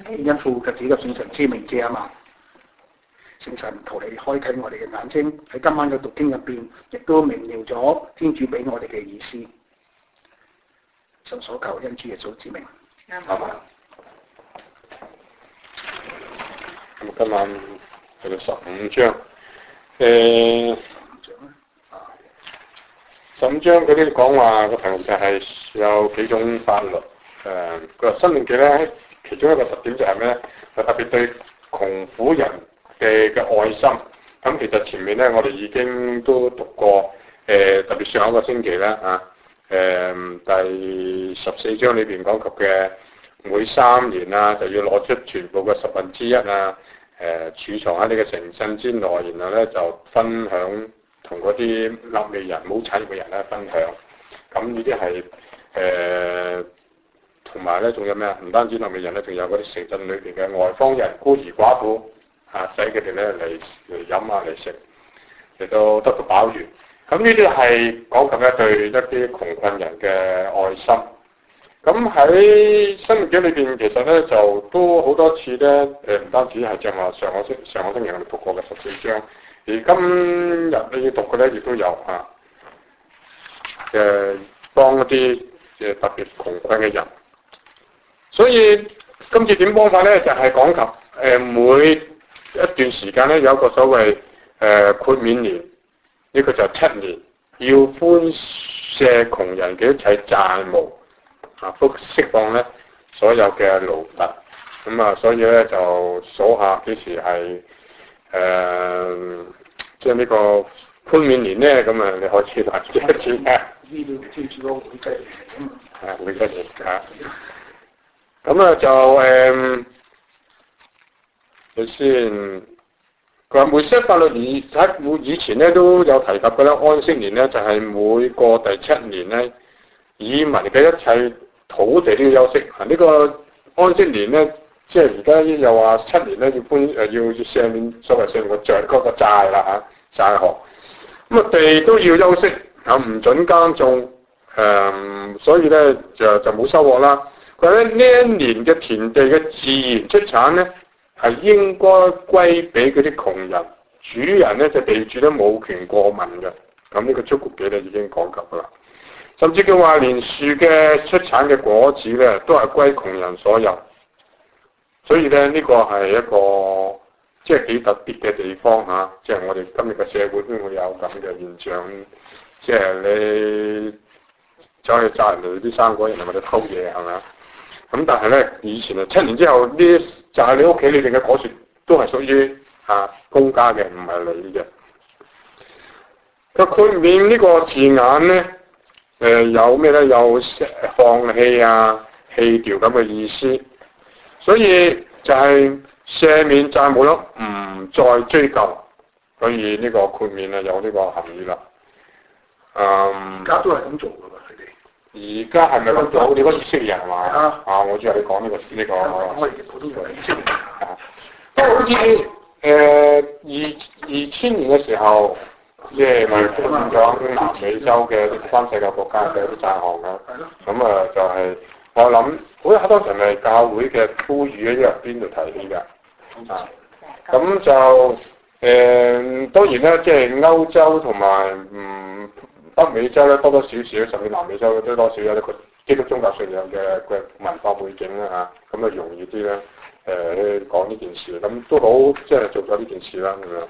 因父及子及聖神之名字啊嘛。聖神求你開啟我哋嘅眼睛，喺今晚嘅讀經入邊，亦都明了咗天主俾我哋嘅意思。上所求因主耶穌之名。 好嘛。咁今晚去到15章。15章嗰啲講話個題目就係有幾種法律。個申命記咧，其中一個特點就係咩咧？就特別對窮苦人嘅愛心。咁其實前面咧，我哋已經都讀過。特別上一個星期啦，第14章裏邊講及嘅每3年啊，就要攞出全部嘅1/10啊，儲藏喺你嘅城鎮之內，然後咧就分享同嗰啲納利人冇產業嘅人咧分享。咁呢啲係同埋咧仲有咩啊？唔單止納利人咧，仲有嗰啲城鎮裏邊嘅外邦人、孤兒寡婦啊，使佢哋咧嚟飲啊嚟食，嚟到得到飽圓。咁呢啲係講緊咧對一啲窮困人嘅愛心。咁喺申命記裏邊，其實咧就都好多次咧，唔單止係正話上個星期我哋讀過嘅14章，而今日你要讀嘅咧亦都有幫一啲特別窮困嘅人。所以今次點幫法咧，就係講及每一段時間咧有一個所謂豁免年。呢個就7年，要寬赦窮人嘅一切債務，釋放咧所有嘅奴隸。咁啊，所以咧就數下幾時係即係呢個寬免年咧，咁啊你可以話知一知嘅。 呢度天主嗰個會計年咁會計年咁啊就你先。佢話梅瑟法律以前咧都有提及嘅啦，安息年咧就係每個第7年咧，以民嘅一切土地都要休息。呢個安息年咧，即係而家又話7年咧要赦免所謂赦免嗰個債啦債項。咁啊地都要休息，唔準耕種，所以咧就冇收穫啦。佢話咧呢一年嘅田地嘅自然出產咧，係應該歸俾嗰啲窮人，主人咧就地主都冇權過問嘅。咁呢個出谷記咧已經講及㗎啦。甚至佢話連樹嘅出產嘅果子咧都係歸窮人所有。所以咧呢個係一個即係幾特別嘅地方嚇，即係我哋今日嘅社會都會有咁嘅現象，即係你走去摘人哋啲生果，人哋或者偷嘢係咪啊？咁但係咧，以前7年之後，呢就係你屋企裏邊嘅果樹都係屬於公家嘅，唔係你嘅。佢豁免呢個字眼咧，有咩咧？有放棄啊、棄掉咁嘅意思。所以就係赦免債務咯，唔再追究。所以呢個豁免有呢個含義啦。 而家都係咁做㗎。 而家係咪咁做？你嗰以色列人係嘛？我知道你講呢個。 我哋普通人以色列不過好似2000年嘅時候，即係咪分咗南美洲嘅3世界國家嘅啲債項啦？咁啊就係我諗，好多時係教會嘅呼籲喺入邊度提起㗎。咁就當然啦，即係歐洲同埋北美洲咧多多少少，甚至南美洲都多少有一個基督宗教信仰嘅文化背景啦嚇，咁啊容易啲咧講呢件事，咁都好即係做咗呢件事啦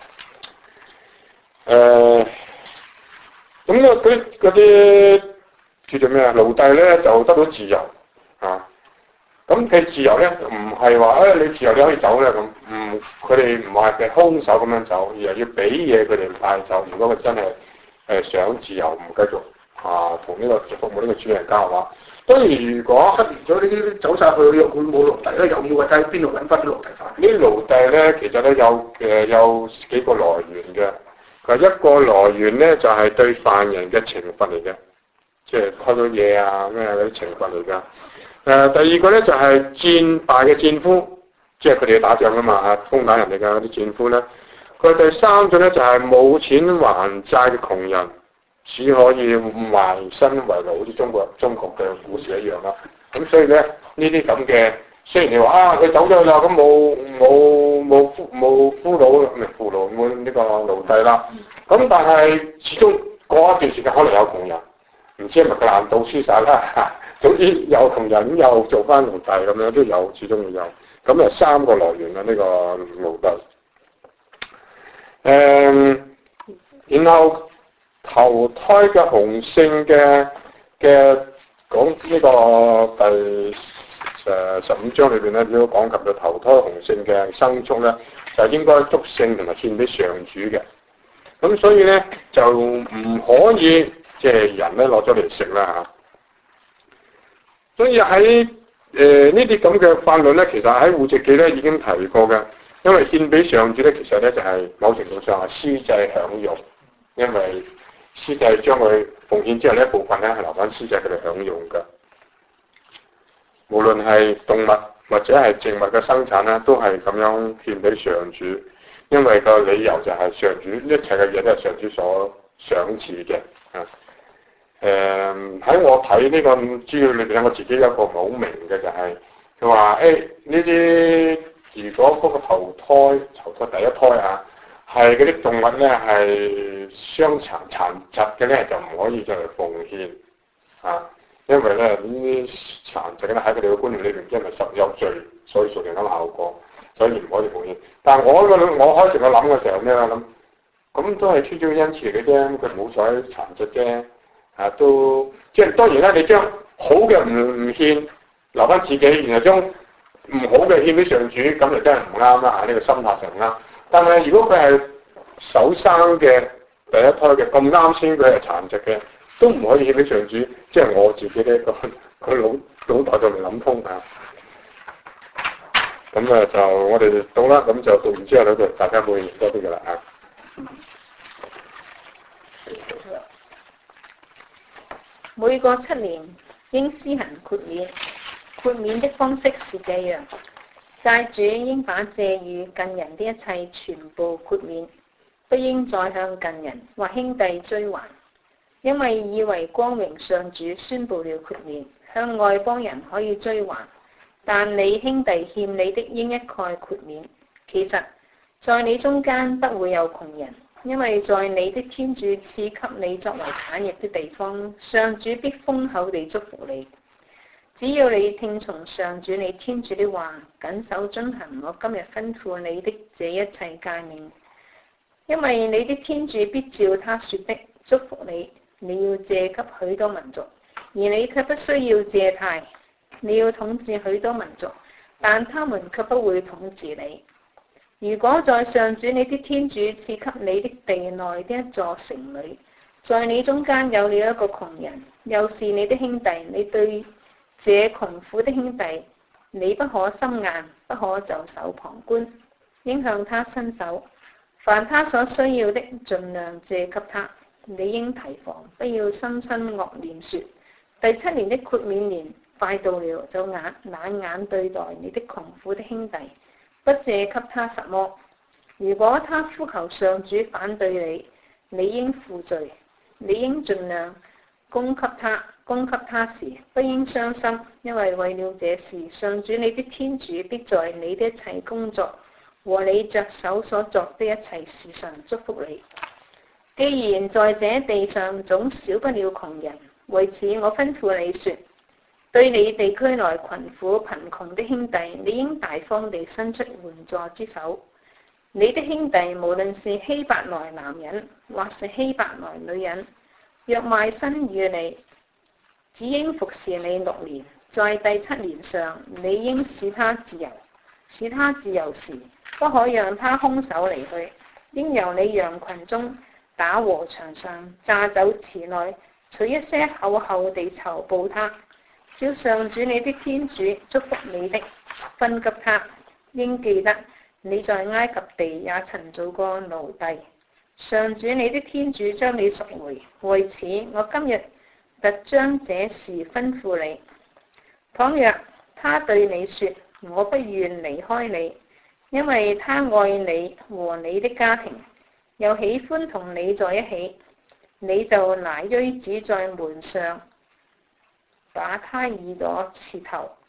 咁樣。咁啊嗰啲叫做咩啊？奴隸咧就得到自由啊。咁佢自由咧唔係話你自由你可以走咧咁，佢哋唔係嘅空手咁樣走，而係要俾嘢佢哋帶走。如果佢真係想自由唔繼續同呢個服務呢個主人家嘅話，當然如果 7年咗呢啲走晒去約管冇奴隸咧，又要喺邊度揾翻啲奴隸翻？ 呢啲奴隸咧其實咧有幾個來源嘅。佢一個來源咧就係對犯人嘅懲罰嚟嘅，即係開到嘢啊咩嗰啲懲罰嚟㗎。第二個咧就係戰敗嘅戰夫，即係佢哋要打仗㗎嘛攻打人哋嘅嗰啲戰夫咧。佢第三種咧就係冇錢還債嘅窮人，只可以賣身為奴，好似中國嘅故事一樣啦。咁所以咧呢啲咁嘅雖然你話啊佢走咗去啦，咁冇俘虜唔係俘虜冇呢個奴隸啦，咁但係始終過一段時間可能有窮人，唔知係咪佢爛賭輸晒啦，總之有窮人又做翻奴隸咁樣都有，始終會有。咁有3個來源啦，呢個奴隸。然後投胎嘅雄性嘅講呢個第15章裏邊咧，都講及到投胎雄性嘅牲畜咧，就應該祝聖同埋獻俾上主嘅。咁所以咧就唔可以即係人咧攞咗嚟食啦嚇。所以喺呢啲咁嘅法律咧，其實喺戶籍紀咧已經提過嘅。因為獻俾上主咧，其實咧就係某程度上係司祭享用，因為司祭將佢奉獻之後呢一部分咧係留翻司祭佢哋享用嘅。無論係動物或者係植物嘅生產咧，都係咁樣獻俾上主，因為個理由就係上主一切嘅嘢都係上主所賞賜嘅。喺我睇呢個資料裏邊咧，我自己有一個唔係好明嘅就係佢話呢啲。如果嗰個投胎第一胎啊，係嗰啲動物咧係傷殘疾嘅咧，就唔可以再嚟奉獻啊，因為咧呢啲殘疾咧喺佢哋嘅觀念裏邊，因為實有罪，所以造成咁嘅效果，所以唔可以奉獻。但係我開始我諗嘅時候咩啊諗，咁都係出咗恩賜嚟嘅啫，佢冇咗殘疾啫，都即係當然啦，你將好嘅唔獻，留翻自己，然後將唔好嘅獻俾上主，咁就真係唔啱啦！呢個心態上唔啱。但係如果佢係首生嘅第一胎嘅咁啱先，佢係殘疾嘅，都唔可以獻俾上主。即係我自己呢個腦袋就未諗通啊！咁啊就我哋到啦，咁就讀完之後咧，就大家會認多啲㗎啦啊！ 每個7年應施行豁免。豁免的方式是這樣：債主應把借與近人的一切全部豁免，不應再向近人或兄弟追還，因為以為光榮上主宣布了豁免，向外邦人可以追還，但你兄弟欠你的應一概豁免。其實，在你中間不會有窮人，因為在你的天主賜給你作為產業的地方，上主必豐厚地祝福你。只要你聽從上主你天主的話，謹守遵行我今日吩咐你的這一切誡命，因為你的天主必照他說的祝福你。你要借給許多民族，而你卻不需要借貸；你要統治許多民族，但他們卻不會統治你。如果在上主你的天主賜給你的地內的一座城裏，在你中間有了一個窮人，又是你的兄弟，你對這窮苦的兄弟，你不可心硬，不可袖手旁觀，應向他伸手，凡他所需要的，盡量借給他。你應提防，不要心生惡念，說第7年的豁免年快到了，就冷眼對待你的窮苦的兄弟，不借給他什麼。如果他呼求上主反對你，你應負罪，你應盡量供給他時，不應傷心，因為為了這事，上主你的天主必在你的一切工作和你着手所作的一切事上祝福你。既然在這地上總少不了窮人，為此我吩咐你說，對你地區內困苦貧窮的兄弟，你應大方地伸出援助之手。你的兄弟無論是希伯來男人或是希伯來女人，若賣身與你，只應服侍你6年，在第7年上，你應使他自由。使他自由時，不可讓他空手離去，應由你羊群中打禾場上榨酒池內取一些厚厚地酬報他，照上主你的天主祝福你的，分給他。應記得你在埃及地也曾做過奴隸，上主你的天主將你贖回。為此，我今日特將這事吩咐你。倘若他對你說，我不願離開你，因為他愛你和你的家庭，又喜歡同你在一起，你就拿錐指在門上，把他耳朵刺透。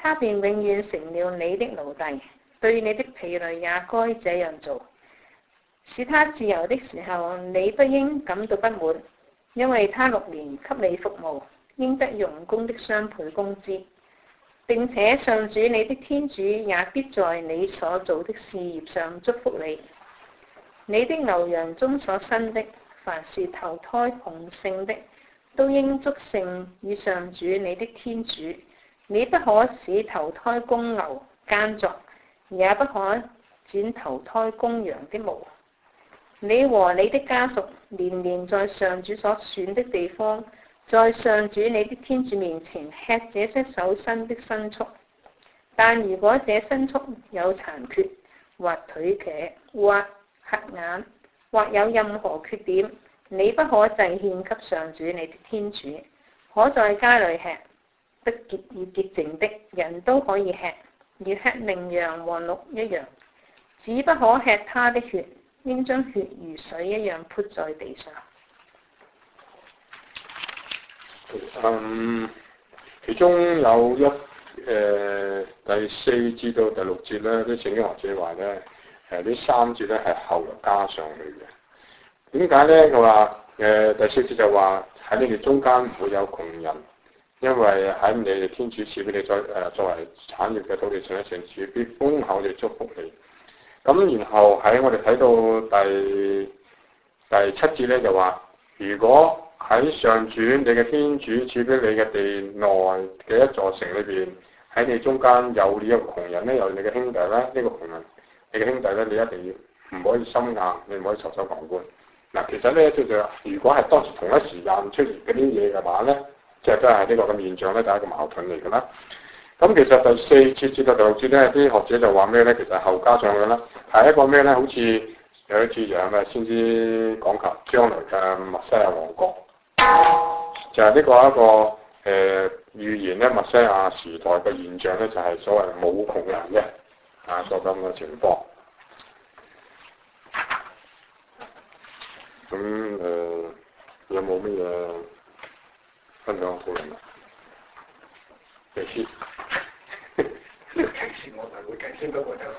他便永遠成了你的奴隸，對你的婢女也該這樣做。使他自由的時候，你不應感到不滿，因為他6年給你服務，應得用工的雙倍工資。並且上主你的天主也必在你所做的事業上祝福你。你的牛羊中所生的，凡是頭胎雄性的，都應祝聖與上主你的天主。你不可使頭胎公牛耕作，也不可剪頭胎公羊的毛。你和你的家屬年年在上主所選的地方，在上主你的天主面前吃這些首生的牲畜。但如果這牲畜有殘缺，或腿瘸，或瞎眼，或有任何缺點，你不可祭獻給上主你的天主，可在家裏吃。不潔與潔淨的人都可以吃，如吃羚羊和鹿一樣，只不可吃它的血，應將血如水一樣潑在地上。 其中有第4至到第6節咧，啲聖經學者話咧，呢3節咧係後來加上去嘅。點解咧？佢話第4節就話喺你哋中間唔會有窮人，因為喺你哋天主賜俾你作為產業嘅土地上咧，上主必豐厚地祝福你。咁然後喺我哋睇到第7節咧就話，如果喺上主你嘅天主賜俾你嘅地內嘅一座城裏邊，喺你中間有呢一個窮人咧，有你嘅兄弟咧，呢個窮人你嘅兄弟咧，你一定要唔可以心硬，你唔可以袖手旁觀。嗱，其實咧就如果係當時同一時間出現嗰啲嘢嘅話咧，即係都係呢個咁現象咧，就係一個矛盾嚟㗎啦。咁其實第4節至到第6節咧，啲學者就話咩咧？其實後加上去啦，係一個咩咧？好似有一次就係咩先知講及將來嘅默西亞王國，就係呢個一個預言咧，默西亞時代嘅現象咧，就係所謂冇窮人嘅個咁嘅情況。咁有冇乜嘢分享討論啊？第四。 呢個啟示我係會解釋，不過就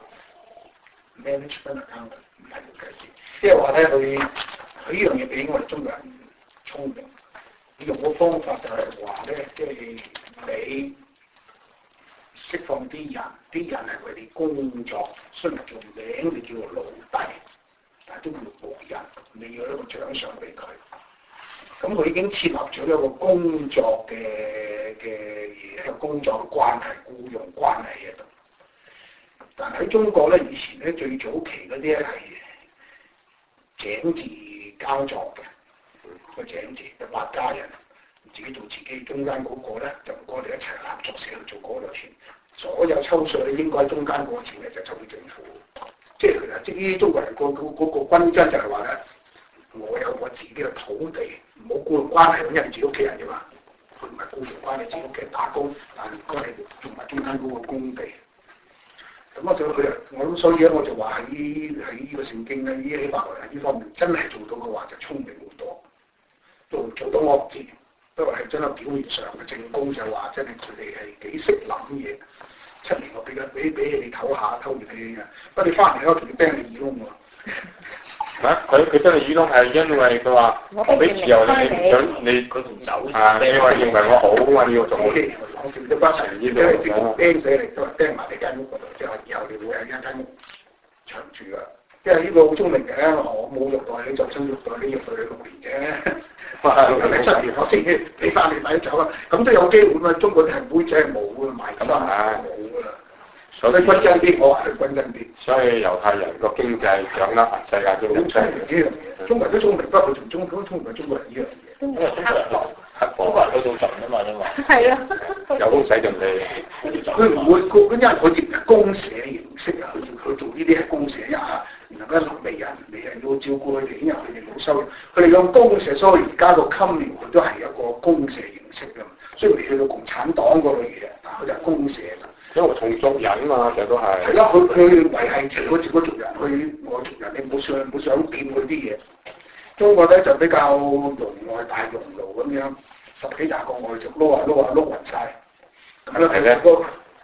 management account 唔係會解釋，即係話咧佢呢樣嘢比我哋中國人聰明。佢用嘅方法就係話咧，即係你釋放啲人係為你工作，雖然做名你叫做奴隸，但係都叫僕人，你要一個獎賞俾佢。咁佢已經設立咗一個工作嘅嘢，一個工作嘅關係、僱傭關係喺度。但喺中國咧，以前咧最早期嗰啲咧係井字耕作嘅，個井字就8家人自己做自己，中間嗰個咧就我哋一齊合作社去做嗰度錢，所有抽稅咧應該中間嗰個錢咧就俾政府。即係其實即係啲中國人嗰個均真就係話咧，我有我自己嘅土地。冇僱傭關係，因為自己屋企人啫嘛，佢唔係僱傭關係，自己屋企人打工，但係該係做埋中間嗰個工地。咁我諗所以咧，我就話喺呢個聖經咧，呢啲法律喺呢方面真係做到嘅話，就聰明好多。做到我唔知，不過係真係表面上嘅正功就話，真係佢哋係幾識諗嘢。7年我俾你唞下，唞完氣嘅，不過你翻嚟咧仲要釘你耳窿喎。 佢真係耳窿係因為佢話我俾自由你，唔想你佢唔走你話認為我好啊，你要做我笑咗不成意料嘅， 釘死你都係釘埋你間屋嗰度，即係以後你會有一間屋長住啊！即係呢個好聰明嘅，我冇虐待你，就算虐待你虐待你6年啫。你7年我先你翻嚟咪走啦，咁都有機會嘛？中國啲係妹仔係冇嘅，賣金冇㗎啦。所以均真啲，我話係均真啲。 所以猶太人個經濟掌握世界經濟呢樣嘢，中國人都聰明，不過佢同中國聰明，中國人呢樣嘢。 中國人中國人去到盡啊嘛，因為係啊， 有工使盡你。 佢唔會，因為佢哋係公社形式啊，佢做呢啲係公社啊，然後咧微人要照顧佢哋，因為佢哋冇收入，佢哋用公社，所以而家個 commune 佢都係有個公社形式㗎嘛，雖然未去到共產黨嗰類嘢，但佢就係公社㗎。 因為同族人啊嘛，其實都係。 係咯，佢維係住嗰個族人，我族人你冇想掂佢啲嘢。中國咧就比較容外大熔爐咁樣，10幾20個外族撈勻晒。咁咧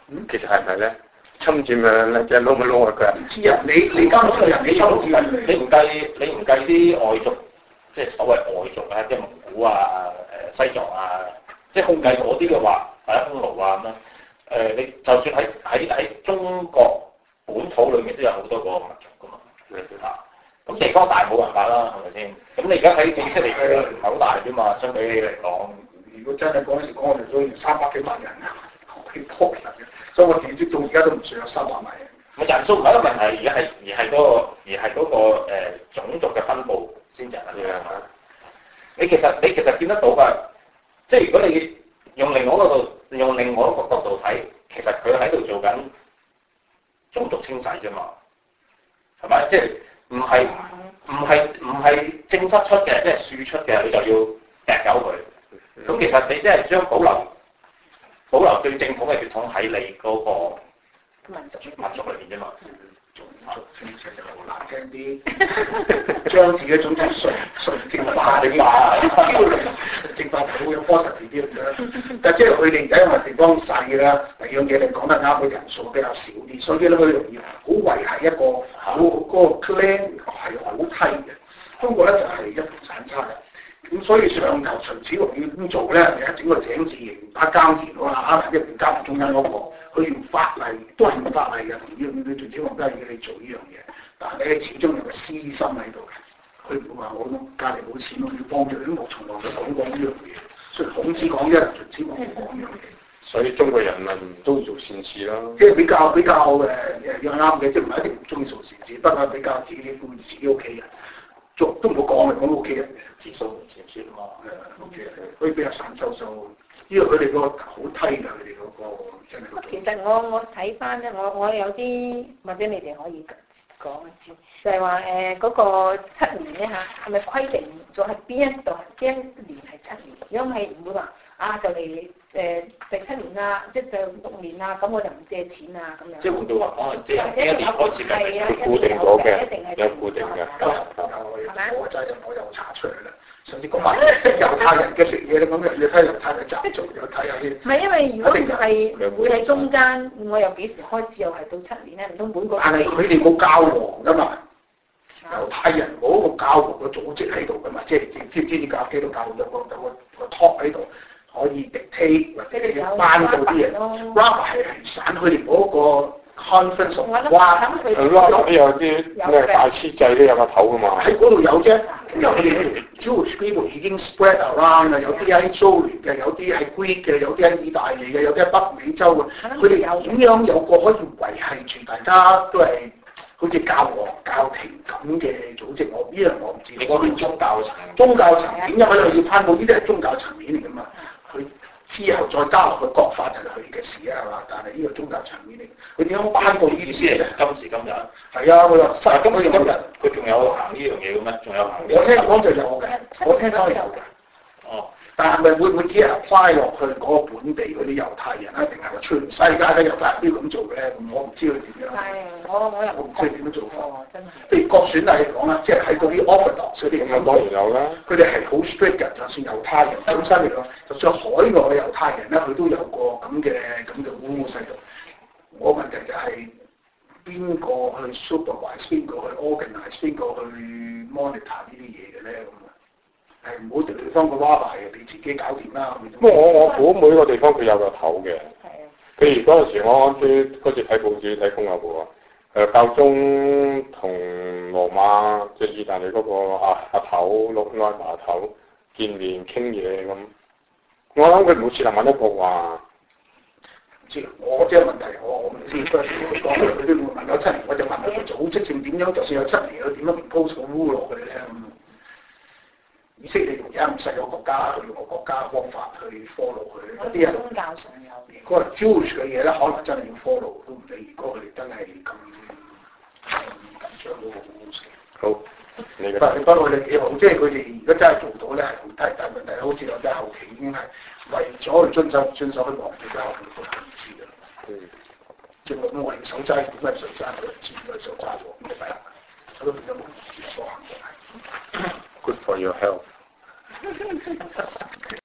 其實係咪咧？侵佔咧，即係撈一撈佢。 唔知啊，你監督嘅人，你監督人， 你唔計啲外族，即係所謂外族啊，即係蒙古啊、西藏啊，即係控計嗰啲嘅話，或者匈奴啊咁樣，你就算喺中國本土裏面都有好多個民族噶嘛，咁地方大冇辦法啦，係咪先？咁你而家喺以色列唔係好大啫嘛，相比起嚟講， 如果真係嗰陣時講，我哋都要300幾萬人啊，好多人嘅，所以我哋到而家都唔算有300萬人。 人數唔係一個問題，而係嗰個種族嘅分佈先至係問題。你其實見得到㗎，即係如果你用另外一個角度睇，其實佢喺度做緊種族清洗啫嘛，係咪？即係唔係正室出嘅，即係庶出嘅，你就要踢走佢。咁其實你即係將保留對正統嘅血統喺你嗰個民族裏邊啫嘛。 種族清洗就好難聽啲，將自己種族純正化，純正化好有 positive 啲咁樣。但即係佢哋而家因為地方細啦，第二樣嘢你講得啱，佢人數比較少啲，所以咧佢容易好維係一個嗰個 clan 係好梯嘅。中國咧就係一盤散沙嘅，咁所以上頭秦始皇要咁做咧，你一整個井字形打耕田啊，啱一邊耕中間嗰個。佢用法例都係用法例嘅，同樣你秦始皇都係要你做呢樣嘢，但係你始終有個私心喺度嘅，佢唔會話我隔離冇錢，我要幫助，因為我從來都講過呢樣嘢，所以孔子講啫，秦始皇冇講呢樣嘢。 所以中國人民都做善事啦， 即係比較要啱嘅，即係唔係一定唔中意做善事，不過比較自己顧自己屋企人，做都唔好講嘅，講屋企人嘅自掃門前雪啊嘛，屋企人可以比較散收收，因為佢哋個好梯㗎，佢哋嗰個。 其實我睇翻咧，我有啲或者你哋可以講一次，就係話嗰個7年咧嚇，係咪規定咗係邊一年係7年？如果係唔會話就嚟第7年啦，即係就6年啦，咁我就唔借錢啊咁樣。 即係換句話講，即係一年開始係固定咗嘅，有固定嘅。 係咪？我又查出嚟啦。上次講埋猶太人嘅食嘢咧，咁你睇猶太人習俗，又睇下啲。唔係因為如果係會喺中間，我又幾時開始又係到7年咧？唔通每個？但係佢哋冇教皇㗎嘛，猶太人冇個教皇嘅組織喺度㗎嘛，即係知唔知啲教基督教有個 top 喺度，可以 dictate 或者你頒布啲嘢。Rabbi 係散佢哋嗰個 conference，哇！ Rabbi 有啲咩大師制都有個頭㗎嘛。 喺嗰度有啫。因為佢哋 Jewish people 已經 spread around 啦，有啲喺蘇聯嘅，有啲喺 Greek 嘅，有啲喺意大利嘅，有啲喺北美洲嘅。佢哋點樣有個可以維係住大家都係好似教皇、教廷咁嘅組織？我呢樣我唔知。 你講係宗教層面。 宗教層面，因為佢要頒布呢啲係宗教層面嚟㗎嘛。佢之後再加落去國法就係佢哋嘅事啊，係嘛？但係呢個宗教層面嚟，佢點樣頒布呢啲嘢？ 今時今日係啊，佢話今時今日佢仲有行呢樣嘢嘅咩？仲有行？ 我聽講就有嘅，我聽講有嘅。 哦， 但係咪會唔會只係 apply 落去嗰個本地嗰啲猶太人啊，定係話全世界嘅猶太人都要咁做嘅咧？我唔知佢點樣。係，我又唔知佢點樣做法。真係。譬如國選例嚟講啦，即係喺嗰啲 Orthodox 嗰啲咁當然有啦。佢哋係好 strict 嘅，就算猶太人本身嚟講，就算海外嘅猶太人咧，佢都有個咁嘅污制度。我問題就係邊個去 supervise，邊個去 organize，邊個去 monitor 呢啲嘢嘅咧？係唔好對方個 rabbi 你自己搞掂啦。 不過我估每個地方佢有個頭嘅。譬如嗰陣時我嗰次睇報紙睇公有報啊，教宗同羅馬即係意大利嗰個阿頭拉馬頭見面傾嘢咁。我諗佢冇設立揾一個話。 我即係問題，我唔知。不過講佢都問咗7年，我就問佢組織性點樣？就算有7年，佢點樣 impose 個 rule 落去咧？以色列而家咁細個國家，佢用個國家方法去 follow 佢。有啲人宗教上有。嗰個 Jewish 嘅嘢咧，可能真係要 follow 都唔理。如果佢哋真係咁緊張嗰個 rules。 好，你不過佢哋幾好，即係佢哋如果真係做到咧，係好低。但係問題好似我哋後期已經係為咗去遵守去皇權嘅後期都係唔知㗎。即係我哋守齋點解守齋？我哋知佢守齋喎，咁就弊啦。所以變咗冇所行動。 Good for your health.